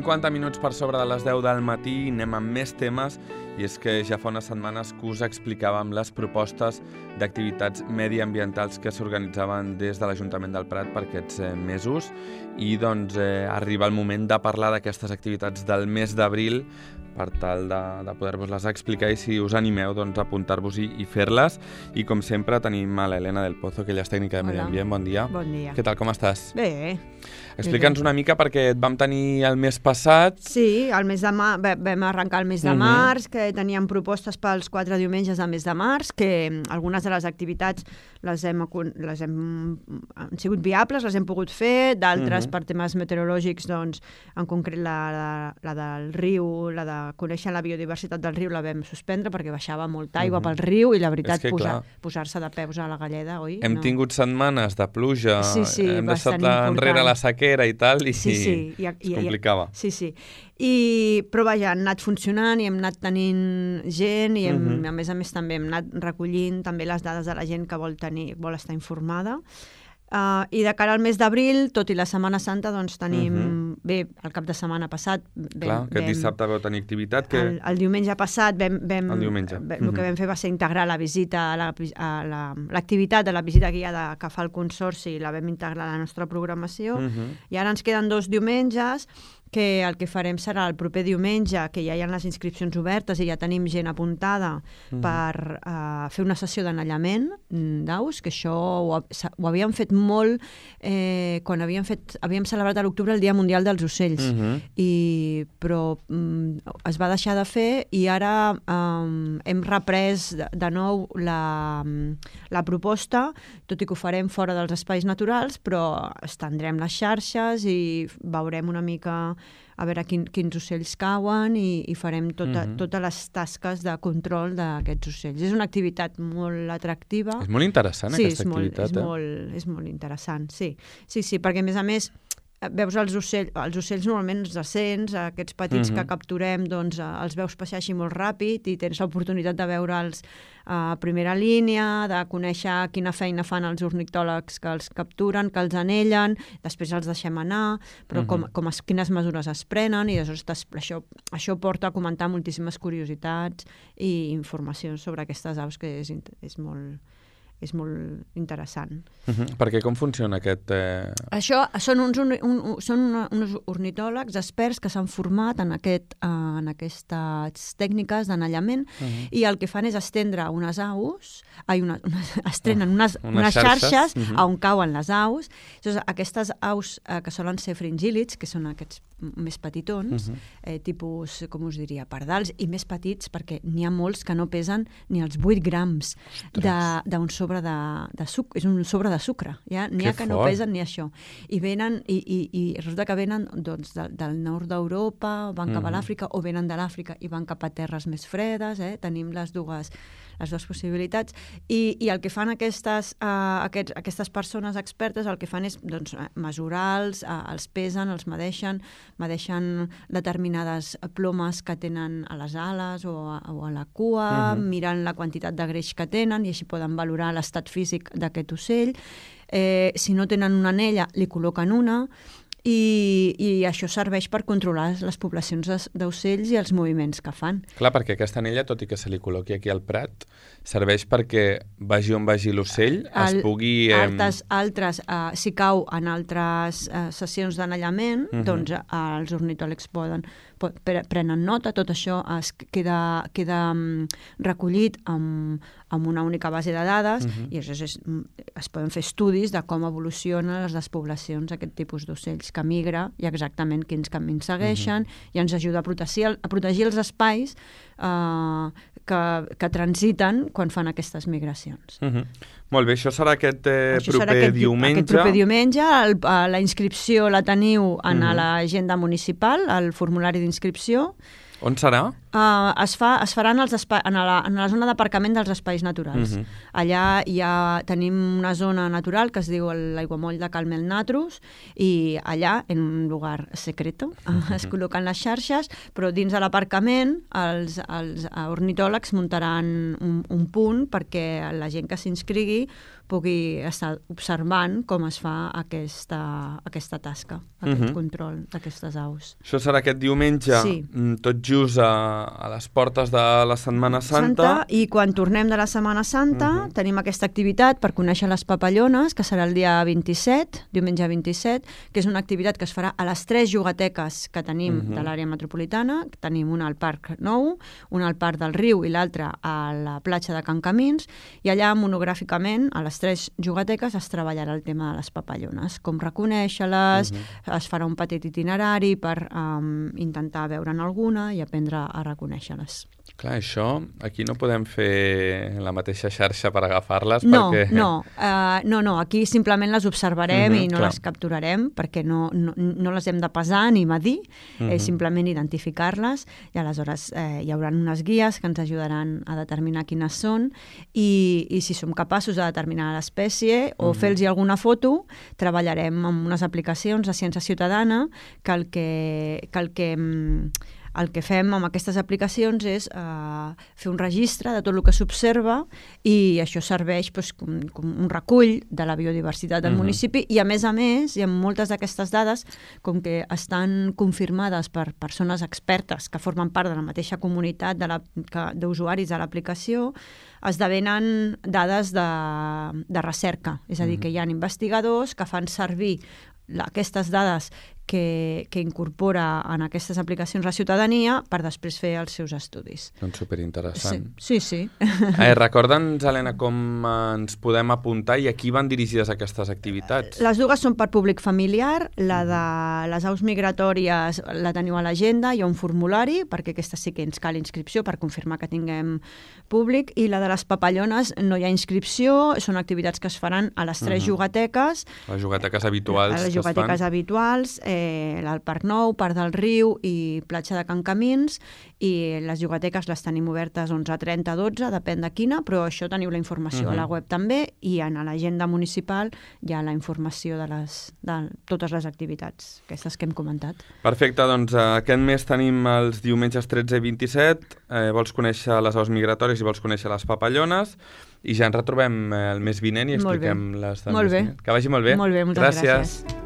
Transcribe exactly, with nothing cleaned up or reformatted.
cinquanta minuts per sobre de les deu del matí, anem amb més temes, i és que ja fa unes setmanes que us explicàvem les propostes d'activitats mediambientals que s'organitzaven des de l'Ajuntament del Prat per aquests eh, mesos, i doncs eh, arriba el moment de parlar d'aquestes activitats del mes d'abril per tal de, de poder-vos-les explicar i si us animeu doncs, a apuntar-vos-hi i fer-les. I com sempre tenim a l'Helena del Pozo, que ella és tècnica de Medi Ambient. Bon dia. Bon dia. Què tal, com estàs? Bé. Explica'ns una mica perquè et vam tenir el mes passat. Sí, el mes de mar... vam arrencar el mes de març, que teníem propostes pels quatre diumenges del mes de març, que algunes de les activitats les hem, les hem han sigut viables, les hem pogut fer, d'altres uh -huh. per temes meteorològics, doncs, en concret la, la, la del riu, la de conèixer la biodiversitat del riu la vam suspendre perquè baixava molta aigua uh -huh. pel riu i la veritat posar, posar-se de peus a la galleda, oi? Hem no. tingut setmanes de pluja, sí, sí, hem deixat enrere la sequera i tal, i sí, sí. I, es i, complicava. I, sí, sí. I, però vaja, han anat funcionant i hem anat tenint gent i hem, uh -huh. a més a més també hem anat recollint també les dades de la gent que vol tenir, vol estar informada. Uh, I de cara al mes d'abril, tot i la Setmana Santa, doncs tenim... Uh -huh. Bé, el cap de setmana passat... Vam, Clar, aquest vam, dissabte vau tenir activitat. Que... El, el diumenge passat vam... vam el diumenge. Vam, el que vam fer va ser integrar la visita, a la, a la, l'activitat de la visita guiada que fa el Consorci, la vam integrar a la nostra programació. Uh -huh. I ara ens queden dos diumenges, que el que farem serà el proper diumenge, que ja hi ha les inscripcions obertes i ja tenim gent apuntada mm. per uh, fer una sessió d'anellament d'aus, que això ho, ho havíem fet molt eh, quan havíem, fet, havíem celebrat a l'octubre el Dia Mundial dels Ocells, mm -hmm. I, però um, es va deixar de fer i ara um, hem reprès de, de nou la, la proposta, tot i que ho farem fora dels espais naturals, però estendrem les xarxes i veurem una mica a veure quin, quins ocells cauen i, i farem tota, uh -huh. totes les tasques de control d'aquests ocells. És una activitat molt atractiva. És molt interessant, sí, aquesta és activitat. Sí, és, eh? molt, és molt interessant, sí. Sí, sí, perquè a més a més veus els ocells, els ocells normalment els recents, aquests petits uh -huh. que capturem, doncs els veus passar així molt ràpid i tens l'oportunitat de veure'ls a primera línia, de conèixer quina feina fan els ornitòlegs que els capturen, que els anellen, després els deixem anar, però uh -huh. com, com es, quines mesures es prenen, i aleshores això, això porta a comentar moltíssimes curiositats i informació sobre aquestes aus, que és, és molt... és molt interessant. Uh -huh. Perquè com funciona aquest... Eh... Això són uns, un, un, són uns ornitòlegs experts que s'han format en, aquest, uh, en aquestes tècniques d'anellament uh -huh. i el que fan és estendre unes aus, ai, una, unes, estrenen unes, uh, unes, unes xarxes, xarxes uh -huh. on cauen les aus. Llavors, aquestes aus uh, que solen ser fringílids, que són aquests més petitons, uh -huh. eh, tipus, com us diria, pardals, i més petits perquè n'hi ha molts que no pesen ni els vuit grams d'un sobre de, de sucre, és un sobre de sucre, ja? N'hi ha que, que no pesen ni això. I venen, i, i, i resulta que venen doncs, de, del nord d'Europa, van cap uh -huh. a l'Àfrica, o venen de l'Àfrica i van cap a terres més fredes, eh? Tenim les dues les dues possibilitats, i, i el que fan aquestes, uh, aquests, aquestes persones expertes, el que fan és doncs, mesurar-los, uh, els pesen, els medeixen, medeixen determinades plomes que tenen a les ales o a, o a la cua, uh-huh. miren la quantitat de greix que tenen i així poden valorar l'estat físic d'aquest ocell. Eh, si no tenen una anella, li col·loquen una, I, i això serveix per controlar les poblacions d'ocells i els moviments que fan. Clar, perquè aquesta anella, tot i que se li col·loqui aquí al Prat, serveix perquè vagi on vagi l'ocell, es pugui... Eh... Altres, altres uh, si cau en altres uh, sessions d'anellament, uh-huh. doncs uh, els ornitòlegs poden, pot, pre prenen nota, tot això es queda, queda um, recollit amb, amb una única base de dades uh-huh. i es, es, es poden fer estudis de com evolucionen les despoblacions d'aquest tipus d'ocells que migra i exactament quins camins segueixen uh-huh. i ens ajuda a protegir, a protegir els espais uh, que, que transiten quan fan aquestes migracions. Uh-huh. Molt bé, això serà aquest eh, això proper serà aquest, diumenge. Aquest proper diumenge, el, la inscripció la teniu en uh-huh. l'agenda municipal, al formulari d'inscripció. On serà? Uh, es, fa, es farà en, els espai, en, la, en la zona d'aparcament dels espais naturals. Uh-huh. Allà ja tenim una zona natural que es diu l'Aiguamoll de Cal Melnatros i allà, en un lugar secreto, uh-huh. es col·loquen les xarxes, però dins de l'aparcament els, els ornitòlegs muntaran un, un punt perquè la gent que s'inscrigui pugui estar observant com es fa aquesta, aquesta tasca, aquest uh-huh. control d'aquestes aus. Això serà aquest diumenge, sí. tot just a, a les portes de la Setmana Santa. Santa. I quan tornem de la Setmana Santa uh-huh. tenim aquesta activitat per conèixer les papallones, que serà el dia vint-i-set, diumenge vint-i-set, que és una activitat que es farà a les tres jugateques que tenim uh-huh. de l'àrea metropolitana. Tenim una al Parc Nou, una al Parc del Riu i l'altra a la platja de Can Camins, i allà monogràficament a les tres jugateques es treballarà el tema de les papallones, com reconèixer-les, uh-huh. es farà un petit itinerari per um, intentar veure'n alguna i aprendre a reconèixer-les. Clar, això, aquí no podem fer la mateixa xarxa per agafar-les no, perquè... No, uh, no, no, aquí simplement les observarem uh-huh, i no clar. les capturarem perquè no, no, no les hem de pesar ni medir, uh-huh. eh, simplement identificar-les i aleshores eh, hi haurà unes guies que ens ajudaran a determinar quines són i, i si som capaços de determinar l'espècie o uh-huh. fer-los alguna foto, treballarem amb unes aplicacions de ciència ciutadana que el que... Que el que El que fem amb aquestes aplicacions és uh, fer un registre de tot el que s'observa i això serveix doncs, com, com un recull de la biodiversitat del uh-huh. municipi i, a més a més, i amb moltes d'aquestes dades, com que estan confirmades per persones expertes que formen part de la mateixa comunitat de la, que, d'usuaris de l'aplicació, esdevenen dades de, de recerca. És a dir, uh-huh. que hi ha investigadors que fan servir la, aquestes dades que, que incorpora en aquestes aplicacions la ciutadania per després fer els seus estudis. Doncs superinteressant. Sí, sí. sí. Eh, Recorda'ns, Helena, com ens podem apuntar i a qui van dirigides aquestes activitats? Les dues són per públic familiar. La de les aus migratòries la teniu a l'agenda, hi ha un formulari, perquè aquesta sí que ens cal inscripció per confirmar que tinguem públic, i la de les papallones no hi ha inscripció, són activitats que es faran a les tres uh-huh. jugateques. Les jugateques habituals. Les jugateques habituals, eh, el Parc Nou, Parc del Riu i platja de Can Camins, i les jugateques les tenim obertes onze trenta a dotze, depèn de quina, però això teniu la informació uh-huh. a la web també, i en l'agenda municipal hi ha la informació de, les, de totes les activitats, aquestes que hem comentat. Perfecte, doncs aquest mes tenim els diumenges tretze i vint-i-set, eh, vols conèixer les aus migratòries i vols conèixer les papallones, i ja ens retrobem el mes vinent i expliquem les del molt mes bé. vinent. Que vagi molt bé. Molt bé, moltes gràcies. gràcies.